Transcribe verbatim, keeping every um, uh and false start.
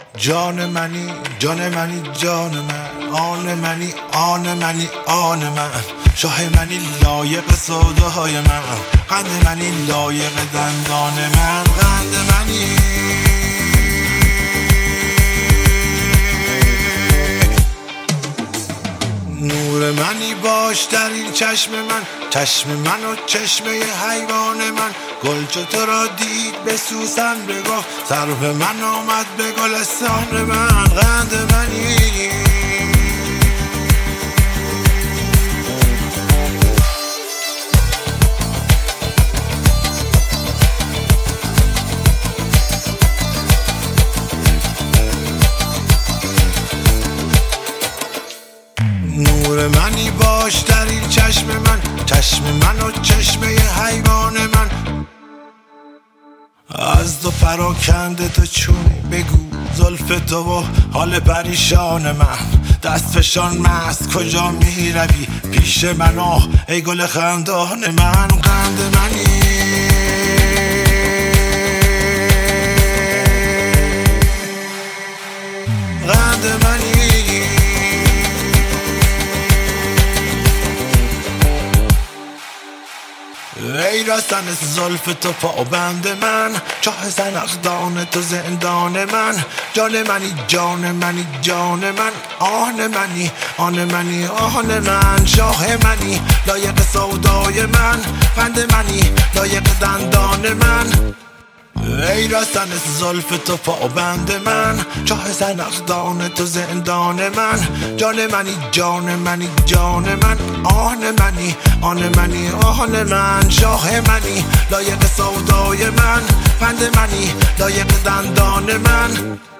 جان منی جان منی جان من، آن منی آن منی آن من، شاه منی لایق سودای من، قند منی لایق دندان من، قند منی نور منی باش در این چشم من، چشم من و چشمه حیوان من، گل چو تو را دید به سوسن بگفت، سرو من آمد به گلستان من، قند منی نور منی باش در این چشم من، چشم من و چشمه حیوان من، از دو پراکنده تو چونی بگو زلف تو و حال پریشان من، دست فشان مست کجا می روی پیش من، آه ای گل خندان من، قند منی قند منی ای رسن زلف تو پابند من، چاه زنخدان تو زندان من، جان منی جان منی جان من، آن منی آن منی آن من، شاه منی لایق سودای من، قند منی لایق دندان من، ای رسن زلف تو پابند من، چاه زنخدان تو زندان من، جان منی جان منی جان من، آن منی آن منی آن من، شاه منی لایق سودای من، قند منی لایق دندان من.